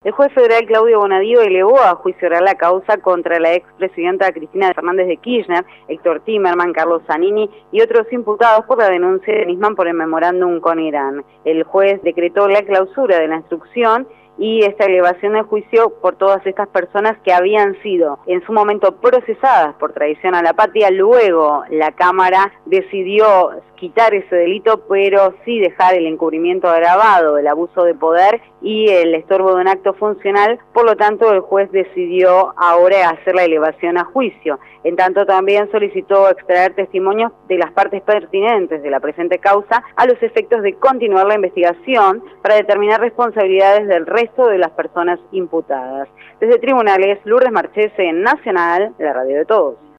El juez federal Claudio Bonadío elevó a juicio oral la causa contra la expresidenta Cristina Fernández de Kirchner, Héctor Timerman, Carlos Zanini y otros imputados por la denuncia de Nisman por el memorándum con Irán. El juez decretó la clausura de la instrucción y esta elevación del juicio por todas estas personas que habían sido en su momento procesadas por traición a la patria. Luego la Cámara decidió quitar ese delito, pero sí dejar el encubrimiento agravado, el abuso de poder y el estorbo de un acto funcional. Por lo tanto, el juez decidió ahora hacer la elevación a juicio. En tanto, también solicitó extraer testimonios de las partes pertinentes de la presente causa a los efectos de continuar la investigación para determinar responsabilidades del resto de las personas imputadas. Desde Tribunales, Lourdes Marchese, Nacional, la radio de todos.